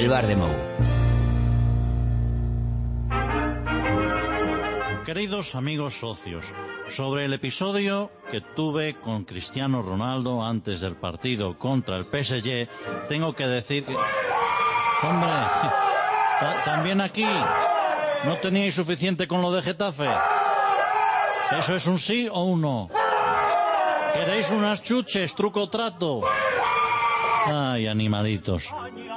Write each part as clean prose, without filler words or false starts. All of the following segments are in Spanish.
el bar de Mou. Queridos amigos socios, sobre el episodio que tuve con Cristiano Ronaldo antes del partido contra el PSG, tengo que decir que... Hombre, también aquí, ¿no teníais suficiente con lo de Getafe? ¿Eso es un sí o un no? ¿Queréis unas chuches, truco o trato? Ay, animalitos.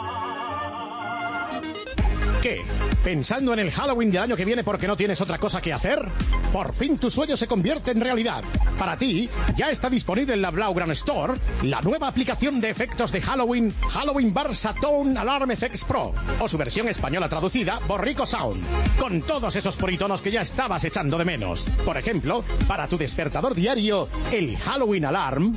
¿Qué? ¿Pensando en el Halloween del año que viene porque no tienes otra cosa que hacer? Por fin tu sueño se convierte en realidad. Para ti, ya está disponible en la Blaugrana Store la nueva aplicación de efectos de Halloween, Halloween Barça Tone Alarm FX Pro, o su versión española traducida, Borrico Sound, con todos esos politonos que ya estabas echando de menos. Por ejemplo, para tu despertador diario, el Halloween Alarm...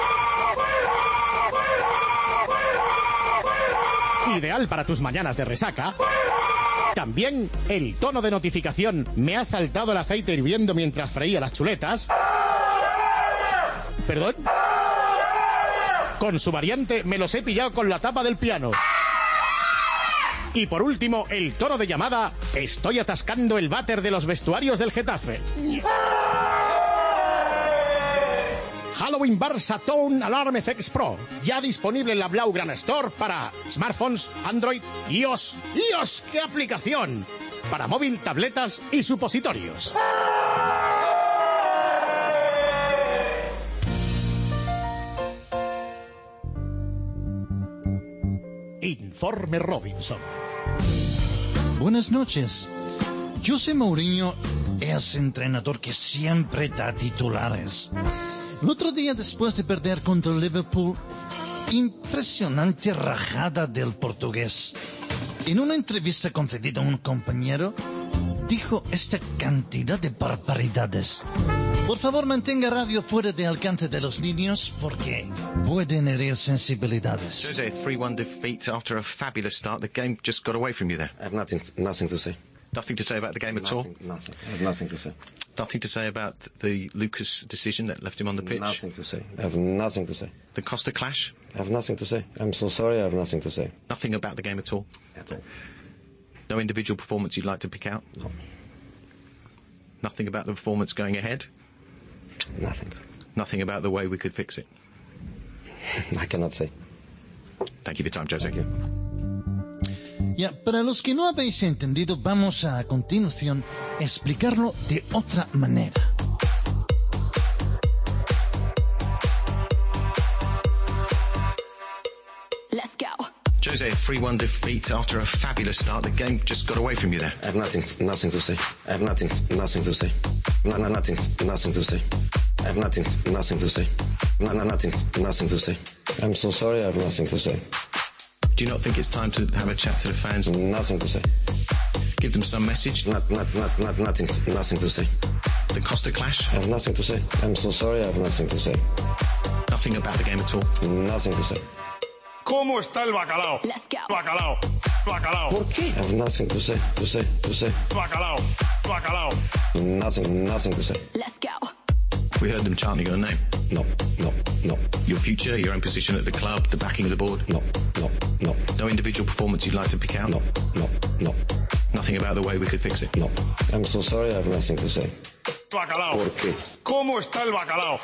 ideal para tus mañanas de resaca. También el tono de notificación "me ha saltado el aceite hirviendo mientras freía las chuletas". ¿Perdón? Con su variante "me los he pillado con la tapa del piano". Y por último, el tono de llamada "estoy atascando el váter de los vestuarios del Getafe". Halloween Barça Tone Alarm FX Pro, ya disponible en la Blaugrana Store para smartphones, Android, iOS. ¡iOS! ¡Qué aplicación! Para móvil, tabletas y supositorios. Informe Robinson. Buenas noches. José Mourinho es entrenador que siempre da titulares. El otro día, después de perder contra el Liverpool, impresionante rajada del portugués. En una entrevista concedida a un compañero, dijo esta cantidad de barbaridades. Por favor, mantenga radio fuera de alcance de los niños porque pueden herir sensibilidades. Jose, 3-1 defeat after a fabulous start. The game just got away from you there. I have nothing to say. Nothing to say about the game at all? Nothing. I have nothing to say. Nothing to say about the Lucas decision that left him on the pitch? Nothing to say. I have nothing to say. The Costa clash? I have nothing to say. I'm so sorry, I have nothing to say. Nothing about the game at all? At all. No individual performance you'd like to pick out? No. Nothing about the performance going ahead? Nothing. Nothing about the way we could fix it? I cannot say. Thank you for your time, Jose. Thank you. Ya, para los que no habéis entendido, vamos a continuación explicarlo de otra manera. Let's go. Jose, 3-1 defeat after a fabulous start. The game just got away from you there. I have nothing to say. I have nothing to say. Nothing to say. I have nothing to say. Nothing to say. I'm so sorry, I have nothing to say. Do you not think it's time to have a chat to the fans? Nothing to say. Give them some message? Nothing to say. The Costa clash? I have nothing to say. I'm so sorry, I have nothing to say. Nothing about the game at all? Nothing to say. ¿Cómo está el bacalao? Let's go. Bacalao. Bacalao. ¿Por qué? I have nothing to say. Bacalao. Bacalao. Nothing to say. Let's go. We heard them chanting your name. No. Your future, your own position at the club, the backing of the board? No. No individual performance you'd like to pick out? No. Nothing about the way we could fix it? No. I'm so sorry, I have nothing to say. Bacalao. ¿Por qué? ¿Cómo está el bacalao?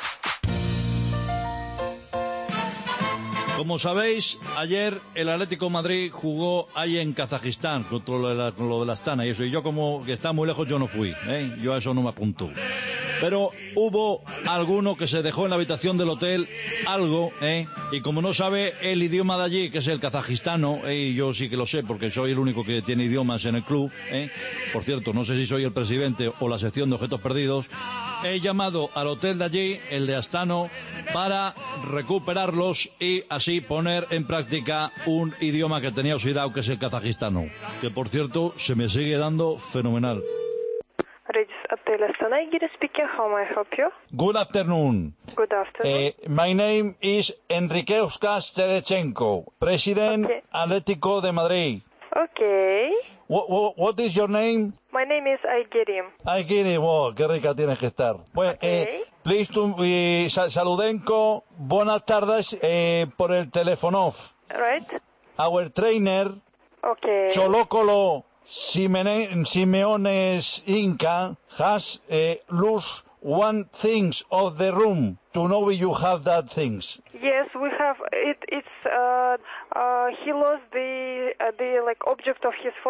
Como sabéis, ayer el Atlético de Madrid jugó ahí en Kazajistán contra lo de la Astana y eso. Y yo, como que está muy lejos, yo no fui, yo a eso no me apunto. Pero hubo alguno que se dejó en la habitación del hotel algo, y como no sabe el idioma de allí, que es el kazajistano, y yo sí que lo sé porque soy el único que tiene idiomas en el club, por cierto, no sé si soy el presidente o la sección de objetos perdidos, he llamado al hotel de allí, el de Astano, para recuperarlos y así poner en práctica un idioma que tenía oxidado, que es el kazajistano, que por cierto se me sigue dando fenomenal. Regis Hotel Astana, Igor speaking. How may I help you? Good afternoon. Good afternoon. My name is Enriqueuskas Tedechenko, President Atlético de Madrid. Okay. What is your name? My name is Aigerim. Aigerim, qué rica tienes que estar. Pues, please to saludenko, buenas tardes, por el teléfono. Right. Our trainer, Okay. Cholocolo Simeones Inca has lose one things of the room to know you have that things. Yes, we have it. It's he lost the like object of his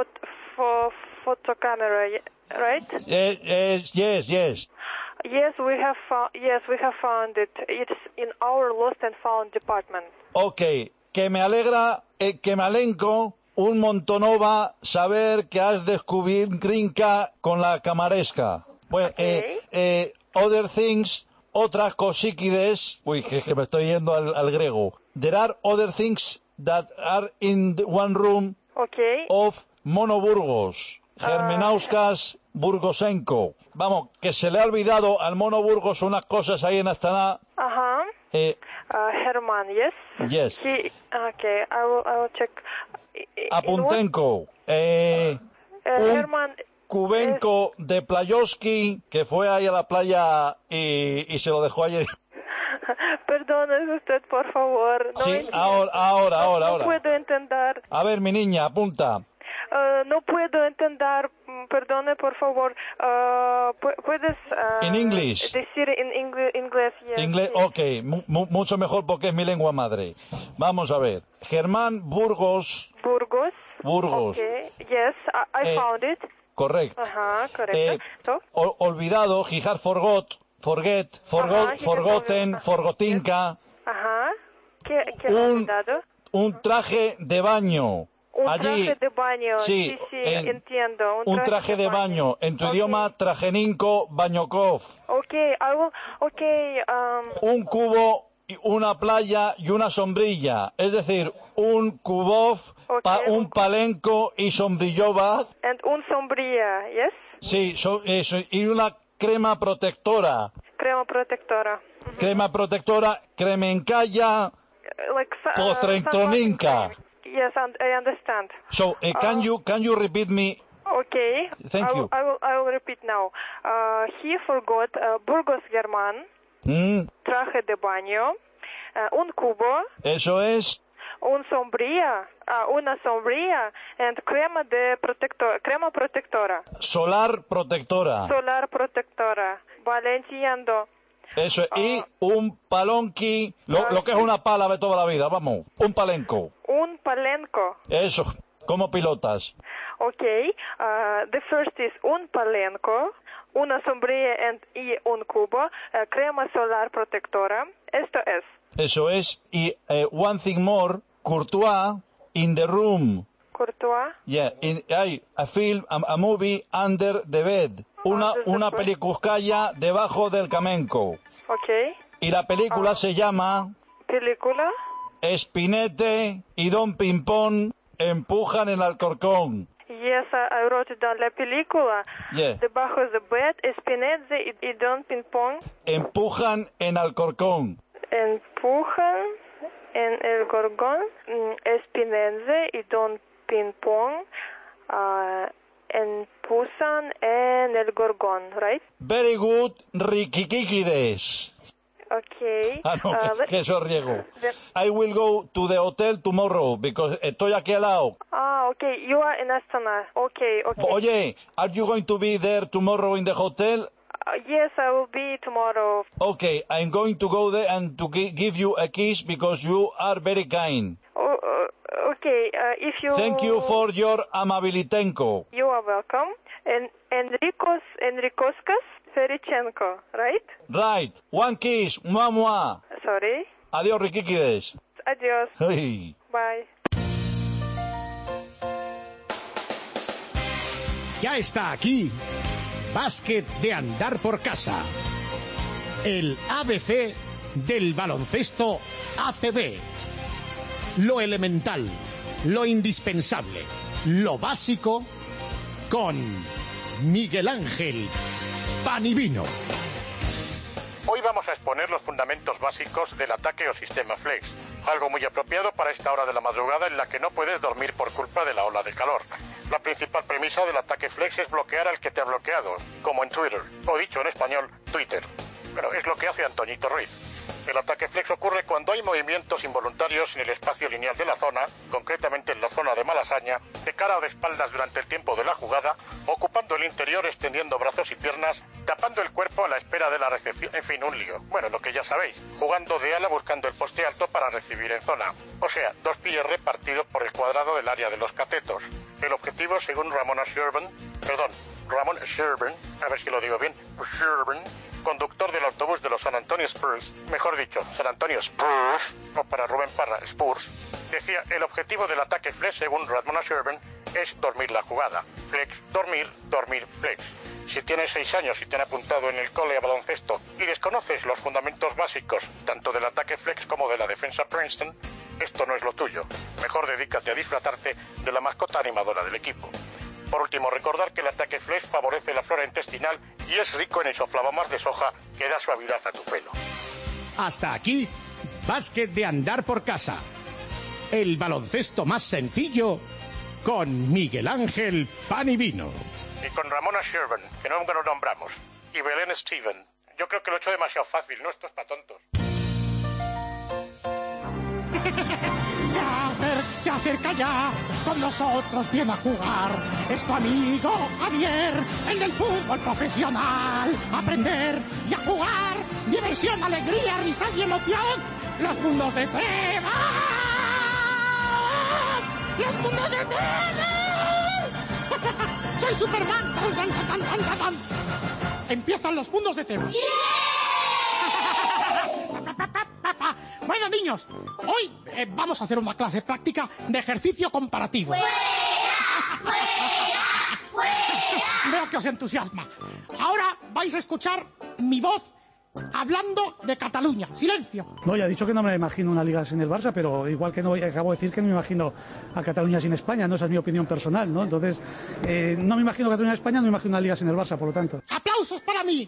photo camera, right? Yes. Yes, we have found it. It's in our lost and found department. Okay, que me alegra, que me alenco un montonova saber que has descubierto Grinca con la camaresca. Pues, Okay. Other things, otras cosíquides, uy, que me estoy yendo al griego. There are other things that are in one room Okay. of Mono Burgos, Germenauskas Burgosenko. Vamos, que se le ha olvidado al Mono Burgos unas cosas ahí en Astana. Uh-huh. Herman, yes. Yes. Okay, I will check. Apuntenko. Un Herman. Cubenco de Playoski, que fue ahí a la playa y se lo dejó ayer. Perdone usted, por favor. No Sí, entiendo. ahora. No puedo entender. A ver, mi niña, apunta. No puedo entender. Perdone, por favor. ¿Puedes In English. decir en inglés? Yes, Inglés, yes. ok, mucho mejor porque es mi lengua madre. Vamos a ver. Germán Burgos. Burgos. Burgos. Okay. Yes, I found it. Correcto. Ajá, correcto. So? Olvidado, Gijar forgotten, olvidado. forgotinka. Ajá. ¿Qué Un- olvidado? Un traje de baño. Un Allí, traje de baño. sí, entiendo. un traje de baño. En tu Okay. idioma, trajeninko bañokov. Okay, I will. Okay. Un cubo, una playa y una sombrilla. Es decir, un kubov, Ok. un palenco y sombrillova. And un sombrilla, yes. Sí, eso, y una crema protectora. Crema protectora. Crema protectora, cremencaya, Like Potrentroninka. Yes, and I understand. So, can you repeat me? Okay. Thank you. I will repeat now. He forgot Burgos Germán, traje de baño, un cubo, Eso es. un sombrilla, una sombrilla, and crema protectora, Solar protectora. solar protectora. Vale, entiendo. Eso es. Y un palonqui, lo que es una pala de toda la vida, vamos. Un palenco. Un palenco. Eso. ¿Cómo pilotas? Okay. The first is un palenco, una sombrilla y un cubo, crema solar protectora. Esto es. Eso es. Y one thing more, Courtois in the room. Courtois. Yeah, hay a film, a movie under the bed. Una pelicucaya debajo del camenco. Okay. Y la película se llama Película. Spinette y Don Pimpón empujan el Alcorcón. Yes, I wrote it down. La película. Yeah. Debajo the bed, Spinette y Don Ping-Pong Empujan en Alcorcón. empujan en el gorgón. Spinette y Don Ping-Pong empujan en el gorgón, right? Very good, Riquiquiquides. Okay. No, que eso es riego. I will go to the hotel tomorrow, because estoy aquí al lado. Okay. You are in Astana. Okay. Oye, are you going to be there tomorrow in the hotel? Yes, I will be tomorrow. Okay, I'm going to go there and to give you a kiss because you are very kind. Okay. If you. Thank you for your amabilitenko. You are welcome. And Enrikoskas Ferichenko, right? Right. One kiss. Mua, mua. Sorry. Adiós, Riquiquides. Adios. Ay. Bye. Ya está aquí. Básquet de andar por casa. El ABC del baloncesto ACB. Lo elemental, lo indispensable, lo básico con Miguel Ángel Panivino. Hoy vamos a exponer los fundamentos básicos del ataque o sistema flex, algo muy apropiado para esta hora de la madrugada en la que no puedes dormir por culpa de la ola de calor. La principal premisa del ataque flex es bloquear al que te ha bloqueado, como en Twitter, o dicho en español, Twitter. Bueno, es lo que hace Antoñito Ruiz. El ataque flex ocurre cuando hay movimientos involuntarios en el espacio lineal de la zona, concretamente en la zona de Malasaña, de cara o de espaldas durante el tiempo de la jugada, ocupando el interior, extendiendo brazos y piernas, tapando el cuerpo a la espera de la recepción, en fin, un lío. Bueno, lo que ya sabéis, jugando de ala buscando el poste alto para recibir en zona. O sea, 2 pies repartidos por el cuadrado del área de los catetos. El objetivo, según Ramon Sherburne, a ver si lo digo bien, Sherburne, conductor del autobús de los San Antonio Spurs, mejor dicho, San Antonio Spurs, o para Rubén Parra, Spurs, decía, el objetivo del ataque flex, según Ramon Sherburne, es dormir la jugada. Flex, dormir, dormir, flex. Si tienes 6 años y te han apuntado en el cole a baloncesto y desconoces los fundamentos básicos, tanto del ataque flex como de la defensa Princeton, esto no es lo tuyo. Mejor dedícate a disfrutarte de la mascota animadora del equipo. Por último, recordar que el ataque flex favorece la flora intestinal y es rico en isoflavonas de soja que da suavidad a tu pelo. Hasta aquí, básquet de andar por casa. El baloncesto más sencillo con Miguel Ángel Pan y Vino. Y con Ramona Sherburne, que no lo nombramos. Y Belén Steven. Yo creo que lo he hecho demasiado fácil, ¿no? Esto es para tontos. Se acerca ya, con nosotros viene a jugar. Es tu amigo Javier, el del fútbol profesional. Aprender y a jugar, diversión, alegría, risas y emoción. Los mundos de Tebas. Los mundos de Tebas. Soy Superman. Empiezan los mundos de Tebas. Bueno, niños, hoy vamos a hacer una clase práctica de ejercicio comparativo. ¡Fuera! Veo que os entusiasma. Ahora vais a escuchar mi voz hablando de Cataluña. ¡Silencio! No, ya he dicho que no me imagino una liga sin el Barça, pero igual que no acabo de decir que no me imagino a Cataluña sin España, ¿no? Esa es mi opinión personal, ¿no? Entonces, no me imagino Cataluña sin España, no me imagino una liga sin el Barça, por lo tanto. ¡Aplausos para mí!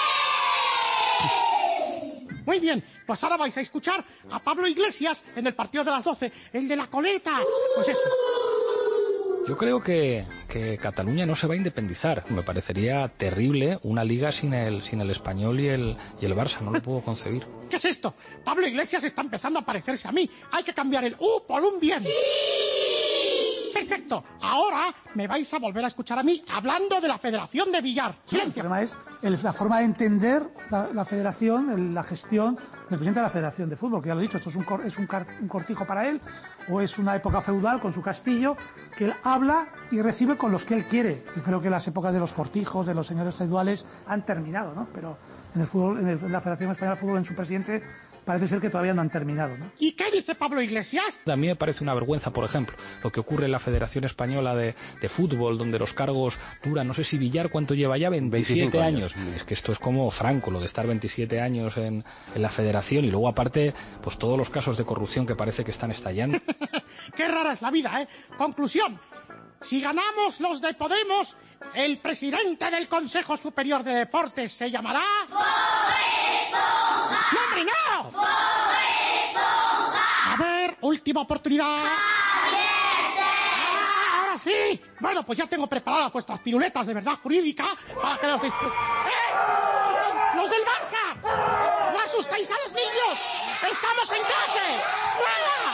Muy bien, pues ahora vais a escuchar a Pablo Iglesias en el partido de las 12, el de la coleta. Pues eso. Yo creo que Cataluña no se va a independizar. Me parecería terrible una liga sin el Español y el Barça. No lo puedo concebir. ¿Qué es esto? Pablo Iglesias está empezando a parecerse a mí. Hay que cambiar el U por un bien. ¡Sí! Perfecto. Ahora me vais a volver a escuchar a mí hablando de la Federación de Billar. Silencio. El problema es la forma de entender la federación, la gestión del presidente de la Federación de Fútbol, que ya lo he dicho, esto es un cortijo para él, o es una época feudal con su castillo, que él habla y recibe con los que él quiere. Yo creo que las épocas de los cortijos, de los señores feudales, han terminado, ¿no? Pero en el fútbol, en la Federación Española de Fútbol, en su presidente, parece ser que todavía no han terminado, ¿no? ¿Y qué dice Pablo Iglesias? A mí me parece una vergüenza, por ejemplo, lo que ocurre en la Federación Española de Fútbol, donde los cargos duran, no sé si Villar, ¿cuánto lleva ya? 27 años. Es que esto es como Franco, lo de estar 27 años en la Federación y luego aparte, pues todos los casos de corrupción que parece que están estallando. Qué rara es la vida, ¿eh? Conclusión. Si ganamos los de Podemos, el presidente del Consejo Superior de Deportes se llamará... ¡Bob Esponja! ¡No, hombre, no! ¡Bob Esponja! A ver, última oportunidad. ¡Ahora sí! Bueno, pues ya tengo preparadas vuestras piruletas de verdad jurídica para que los disfruten. ¡Los del Barça! ¡No asustéis a los niños! ¡Estamos en clase! ¡Fuera!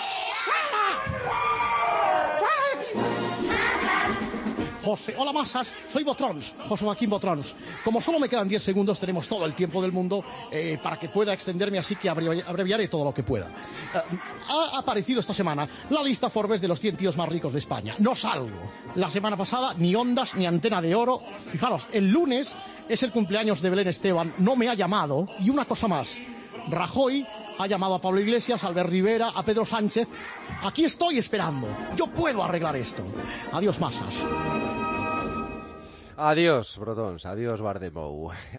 José, hola masas, soy Botrons, José Joaquín Botrons. Como solo me quedan 10 segundos, tenemos todo el tiempo del mundo para que pueda extenderme, así que abreviaré todo lo que pueda. Ha aparecido esta semana la lista Forbes de los 100 tíos más ricos de España. No salgo. La semana pasada, ni Ondas, ni Antena de Oro. Fijaros, el lunes es el cumpleaños de Belén Esteban, no me ha llamado. Y una cosa más, Rajoy ha llamado a Pablo Iglesias, a Albert Rivera, a Pedro Sánchez. Aquí estoy esperando. Yo puedo arreglar esto. Adiós, masas. Adiós, Brotons. Adiós, Bardemou.